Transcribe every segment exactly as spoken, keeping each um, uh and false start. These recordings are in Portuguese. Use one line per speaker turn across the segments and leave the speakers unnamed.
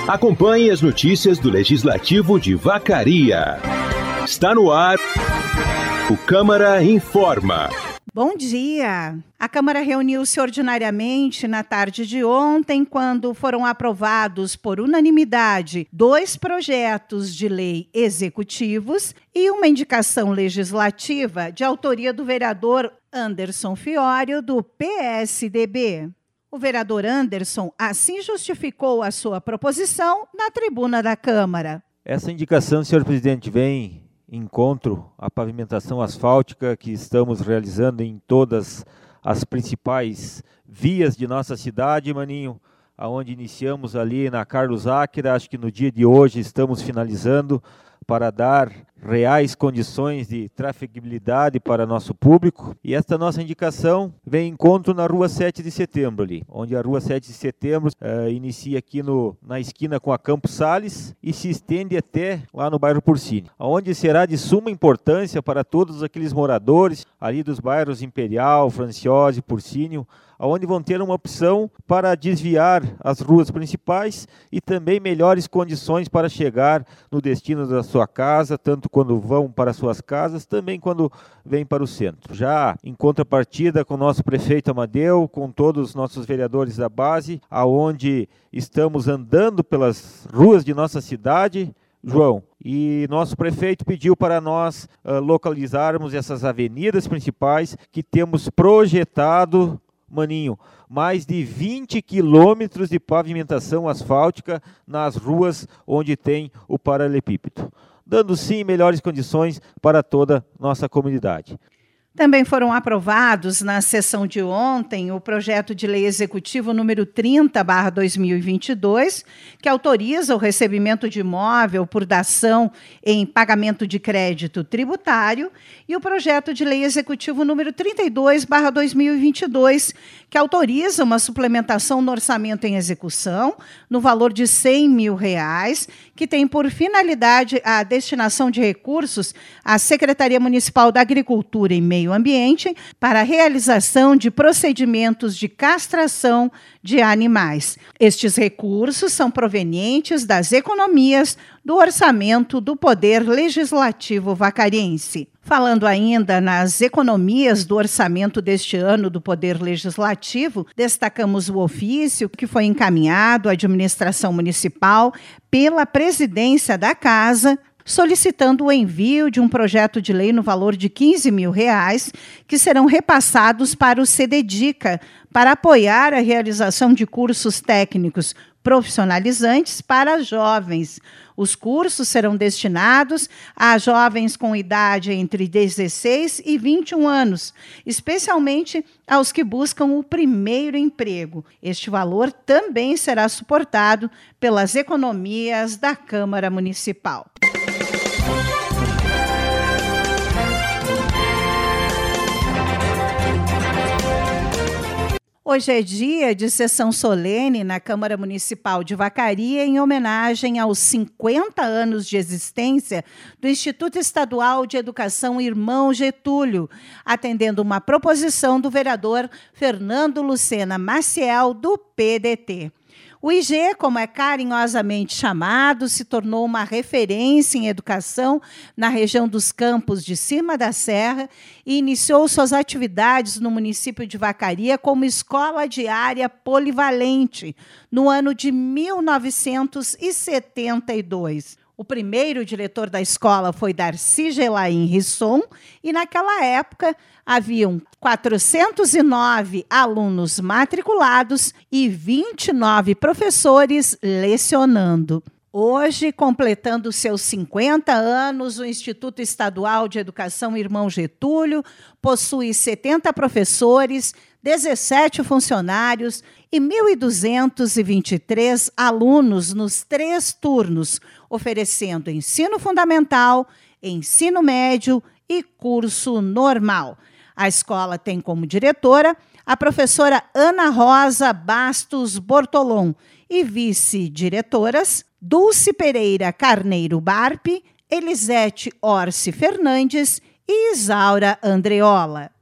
Acompanhe as notícias do Legislativo de Vacaria. Está no ar o Câmara Informa.
Bom dia! A Câmara reuniu-se ordinariamente na tarde de ontem, quando foram aprovados por unanimidade dois projetos de lei executivos e uma indicação legislativa de autoria do vereador Anderson Fiório, do P S D B. O vereador Anderson assim justificou a sua proposição na tribuna da Câmara.
Essa indicação, senhor presidente, vem em encontro à pavimentação asfáltica que estamos realizando em todas as principais vias de nossa cidade, Maninho, aonde iniciamos ali na Carlos Áquila. Acho que no dia de hoje estamos finalizando para dar reais condições de trafegabilidade para nosso público. E esta nossa indicação vem em encontro na Rua sete de Setembro ali, onde a Rua sete de Setembro uh, inicia aqui no, na esquina com a Campos Sales e se estende até lá no bairro Porcínio, onde será de suma importância para todos aqueles moradores ali dos bairros Imperial, Franciose, Porcínio, onde vão ter uma opção para desviar as ruas principais e também melhores condições para chegar no destino da sua casa, tanto quando vão para suas casas, também quando vêm para o centro. Já em contrapartida com o nosso prefeito Amadeu, com todos os nossos vereadores da base, aonde estamos andando pelas ruas de nossa cidade, João, e nosso prefeito pediu para nós uh, localizarmos essas avenidas principais que temos projetado, Maninho, mais de vinte quilômetros de pavimentação asfáltica nas ruas onde tem o paralelepípedo, dando sim melhores condições para toda a nossa comunidade.
Também foram aprovados na sessão de ontem o projeto de lei executivo número trinta barra dois mil e vinte e dois, que autoriza o recebimento de imóvel por dação em pagamento de crédito tributário, e o projeto de lei executivo número trinta e dois barra dois mil e vinte e dois, que autoriza uma suplementação no orçamento em execução no valor de cem mil reais, que tem por finalidade a destinação de recursos à Secretaria Municipal da Agricultura e Meio Ambiente para a realização de procedimentos de castração de animais. Estes recursos são provenientes das economias do orçamento do Poder Legislativo Vacariense. Falando ainda nas economias do orçamento deste ano do Poder Legislativo, destacamos o ofício que foi encaminhado à administração municipal pela presidência da Casa, solicitando o envio de um projeto de lei no valor de quinze mil reais, que serão repassados para o CEDEDICA, para apoiar a realização de cursos técnicos profissionalizantes para jovens. Os cursos serão destinados a jovens com idade entre dezesseis e vinte e um anos, especialmente aos que buscam o primeiro emprego. Este valor também será suportado pelas economias da Câmara Municipal. Hoje é dia de sessão solene na Câmara Municipal de Vacaria em homenagem aos cinquenta anos de existência do Instituto Estadual de Educação Irmão Getúlio, atendendo uma proposição do vereador Fernando Lucena Maciel, do P D T. O I G, como é carinhosamente chamado, se tornou uma referência em educação na região dos Campos de Cima da Serra e iniciou suas atividades no município de Vacaria como escola diária polivalente no ano de mil novecentos e setenta e dois. O primeiro diretor da escola foi Darcy Gelaim Risson e, naquela época, haviam quatrocentos e nove alunos matriculados e vinte e nove professores lecionando. Hoje, completando seus cinquenta anos, o Instituto Estadual de Educação Irmão Getúlio possui setenta professores, dezessete funcionários e mil duzentos e vinte e três alunos nos três turnos, oferecendo ensino fundamental, ensino médio e curso normal. A escola tem como diretora a professora Ana Rosa Bastos Bortolom e vice-diretoras Dulce Pereira Carneiro Barpi, Elisete Orsi Fernandes e Isaura Andreola.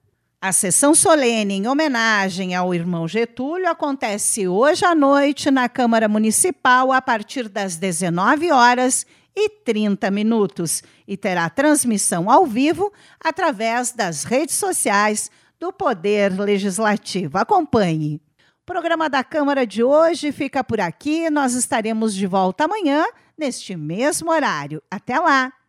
A sessão solene em homenagem ao irmão Getúlio acontece hoje à noite na Câmara Municipal a partir das dezenove horas e trinta minutos e terá transmissão ao vivo através das redes sociais do Poder Legislativo. Acompanhe. O programa da Câmara de hoje fica por aqui. Nós estaremos de volta amanhã, neste mesmo horário. Até lá!